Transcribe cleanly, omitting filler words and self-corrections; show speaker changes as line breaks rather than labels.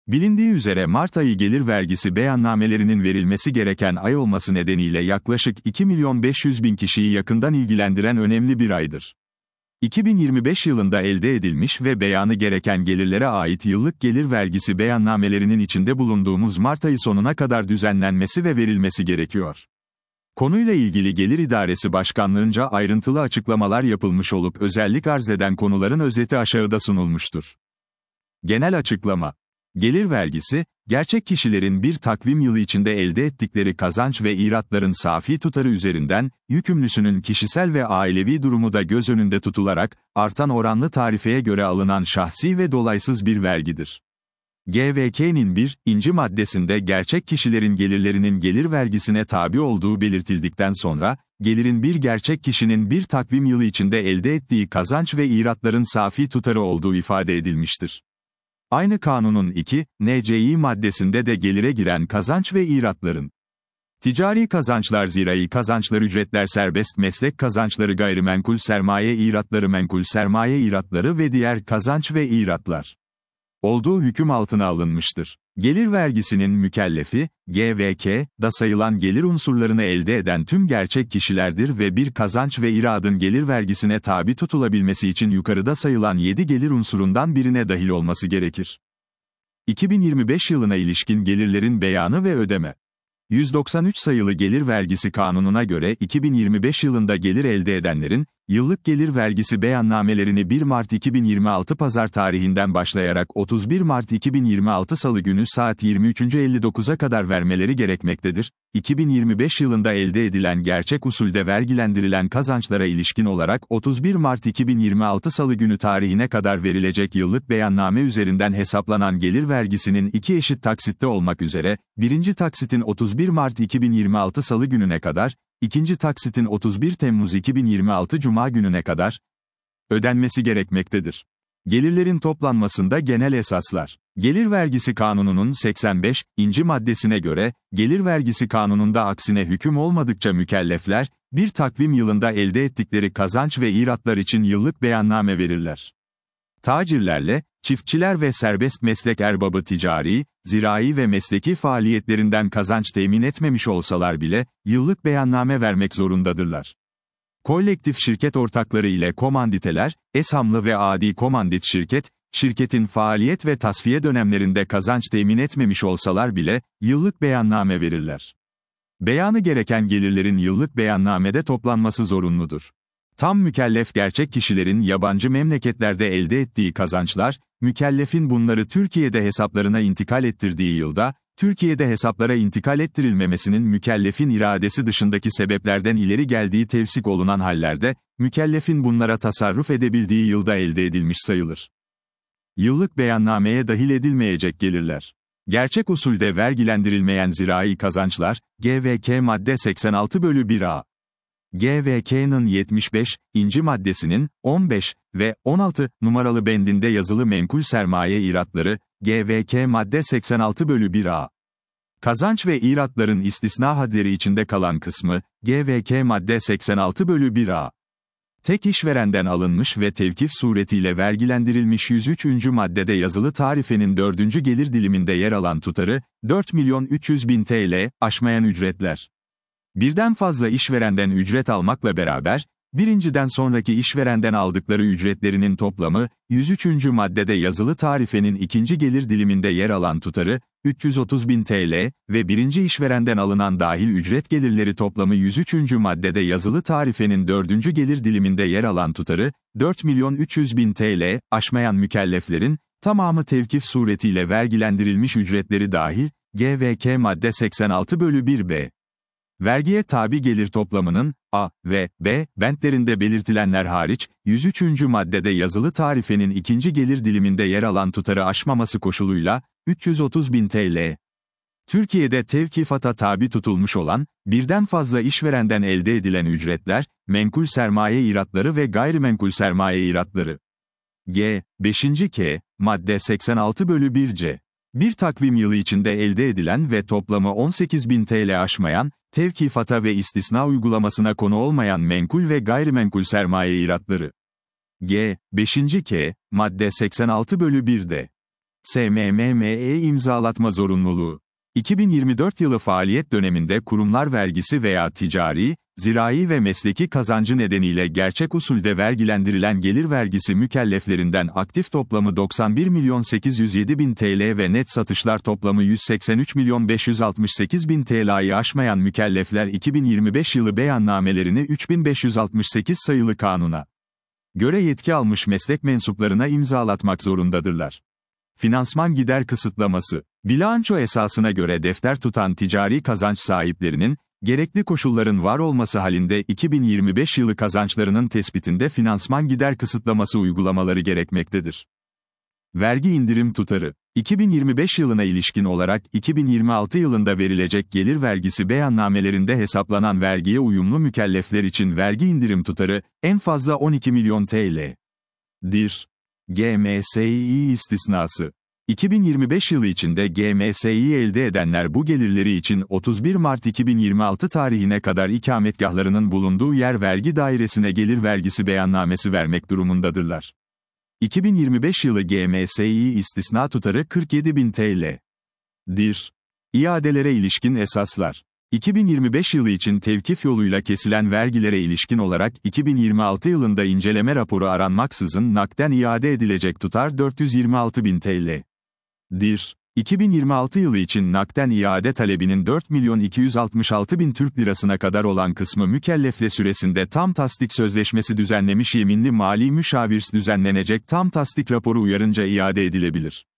Bilindiği üzere Mart ayı gelir vergisi beyannamelerinin verilmesi gereken ay olması nedeniyle yaklaşık 2.500.000 kişiyi yakından ilgilendiren önemli bir aydır. 2025 yılında elde edilmiş ve beyanı gereken gelirlere ait yıllık gelir vergisi beyannamelerinin içinde bulunduğumuz Mart ayı sonuna kadar düzenlenmesi ve verilmesi gerekiyor. Konuyla ilgili Gelir İdaresi Başkanlığınca ayrıntılı açıklamalar yapılmış olup özellik arz eden konuların özeti aşağıda sunulmuştur. Genel açıklama. Gelir vergisi, gerçek kişilerin bir takvim yılı içinde elde ettikleri kazanç ve iratların safi tutarı üzerinden, yükümlüsünün kişisel ve ailevi durumu da göz önünde tutularak, artan oranlı tarifeye göre alınan şahsi ve dolaysız bir vergidir. GVK'nin 1. maddesinde gerçek kişilerin gelirlerinin gelir vergisine tabi olduğu belirtildikten sonra, gelirin bir gerçek kişinin bir takvim yılı içinde elde ettiği kazanç ve iratların safi tutarı olduğu ifade edilmiştir. Aynı kanunun 2. NCİ maddesinde de gelire giren kazanç ve iratların ticari kazançlar, zirai kazançlar, ücretler, serbest meslek kazançları, gayrimenkul sermaye iratları, menkul sermaye iratları ve diğer kazanç ve iratlar olduğu hüküm altına alınmıştır. Gelir vergisinin mükellefi, GVK'da sayılan gelir unsurlarını elde eden tüm gerçek kişilerdir ve bir kazanç ve iradın gelir vergisine tabi tutulabilmesi için yukarıda sayılan 7 gelir unsurundan birine dahil olması gerekir. 2025 yılına ilişkin gelirlerin beyanı ve ödeme. 193 sayılı Gelir Vergisi Kanunu'na göre 2025 yılında gelir elde edenlerin, yıllık gelir vergisi beyannamelerini 1 Mart 2026 pazar tarihinden başlayarak 31 Mart 2026 Salı günü saat 23.59'a kadar vermeleri gerekmektedir. 2025 yılında elde edilen gerçek usulde vergilendirilen kazançlara ilişkin olarak 31 Mart 2026 Salı günü tarihine kadar verilecek yıllık beyanname üzerinden hesaplanan gelir vergisinin iki eşit taksitte olmak üzere, birinci taksitin 31 Mart 2026 Salı gününe kadar, ikinci taksitin 31 Temmuz 2026 Cuma gününe kadar ödenmesi gerekmektedir. Gelirlerin toplanmasında genel esaslar. Gelir Vergisi Kanunu'nun 85. maddesine göre, Gelir Vergisi Kanunu'nda aksine hüküm olmadıkça mükellefler, bir takvim yılında elde ettikleri kazanç ve iratlar için yıllık beyanname verirler. Tacirlerle, çiftçiler ve serbest meslek erbabı ticari, zirai ve mesleki faaliyetlerinden kazanç temin etmemiş olsalar bile, yıllık beyanname vermek zorundadırlar. Kolektif şirket ortakları ile komanditeler, eshamlı ve adi komandit şirketin faaliyet ve tasfiye dönemlerinde kazanç temin etmemiş olsalar bile, yıllık beyanname verirler. Beyanı gereken gelirlerin yıllık beyannamede toplanması zorunludur. Tam mükellef gerçek kişilerin yabancı memleketlerde elde ettiği kazançlar, mükellefin bunları Türkiye'de hesaplarına intikal ettirdiği yılda, Türkiye'de hesaplara intikal ettirilmemesinin mükellefin iradesi dışındaki sebeplerden ileri geldiği tevsik olunan hallerde, mükellefin bunlara tasarruf edebildiği yılda elde edilmiş sayılır. Yıllık beyannameye dahil edilmeyecek gelirler. Gerçek usulde vergilendirilmeyen zirai kazançlar, GVK madde 86/1a. GVK'nın 75. maddesinin 15 ve 16 numaralı bendinde yazılı menkul sermaye iratları, GVK madde 86/1a. Kazanç ve iratların istisna hadleri içinde kalan kısmı, GVK madde 86/1a. Tek işverenden alınmış ve tevkif suretiyle vergilendirilmiş 103. maddede yazılı tarifenin 4. gelir diliminde yer alan tutarı, 4.300.000 TL, aşmayan ücretler. Birden fazla işverenden ücret almakla beraber, birinciden sonraki işverenden aldıkları ücretlerinin toplamı, 103. maddede yazılı tarifenin 2. gelir diliminde yer alan tutarı, 330.000 TL ve birinci işverenden alınan dahil ücret gelirleri toplamı 103. maddede yazılı tarifenin 4. gelir diliminde yer alan tutarı, 4.300.000 TL, aşmayan mükelleflerin, tamamı tevkif suretiyle vergilendirilmiş ücretleri dahil, GVK madde 86/1b. Vergiye tabi gelir toplamının, A ve B bentlerinde belirtilenler hariç, 103. maddede yazılı tarifenin 2. gelir diliminde yer alan tutarı aşmaması koşuluyla, 330.000 TL. Türkiye'de tevkifata tabi tutulmuş olan, birden fazla işverenden elde edilen ücretler, menkul sermaye iratları ve gayrimenkul sermaye iratları. G. 5. K. Madde 86/1c. Bir takvim yılı içinde elde edilen ve toplamı 18.000 TL aşmayan, tevkifata ve istisna uygulamasına konu olmayan menkul ve gayrimenkul sermaye iratları. G. 5. K. Madde 86/1d. SMM'ye imzalatma zorunluluğu. 2024 yılı faaliyet döneminde kurumlar vergisi veya ticari, zirai ve mesleki kazancı nedeniyle gerçek usulde vergilendirilen gelir vergisi mükelleflerinden aktif toplamı 91.807.000 TL ve net satışlar toplamı 183.568.000 TL'yi aşmayan mükellefler 2025 yılı beyannamelerini 3568 sayılı kanuna göre yetki almış meslek mensuplarına imzalatmak zorundadırlar. Finansman gider kısıtlaması. Bilanço esasına göre defter tutan ticari kazanç sahiplerinin, gerekli koşulların var olması halinde 2025 yılı kazançlarının tespitinde finansman gider kısıtlaması uygulamaları gerekmektedir. Vergi indirim tutarı. 2025 yılına ilişkin olarak 2026 yılında verilecek gelir vergisi beyannamelerinde hesaplanan vergiye uyumlu mükellefler için vergi indirim tutarı, en fazla 12 milyon TL'dir. GMSİ istisnası. 2025 yılı içinde GMSİ elde edenler bu gelirleri için 31 Mart 2026 tarihine kadar ikametgahlarının bulunduğu yer vergi dairesine gelir vergisi beyannamesi vermek durumundadırlar. 2025 yılı GMSİ istisna tutarı 47.000 TL'dir. İadelere ilişkin esaslar. 2025 yılı için tevkif yoluyla kesilen vergilere ilişkin olarak 2026 yılında inceleme raporu aranmaksızın nakden iade edilecek tutar 426.000 TL'dir. 2026 yılı için nakden iade talebinin 4.266.000 Türk Lirasına kadar olan kısmı mükellefle süresinde tam tasdik sözleşmesi düzenlemiş yeminli mali müşavir düzenlenecek tam tasdik raporu uyarınca iade edilebilir.